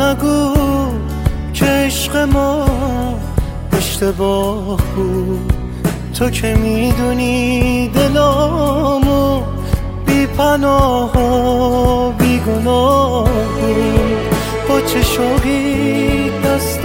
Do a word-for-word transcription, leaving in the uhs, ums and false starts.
نگو که عشق ما اشتباه بود. تو که میدونی دلامو بی پناه و بی گناه بود. با چه شوقی دست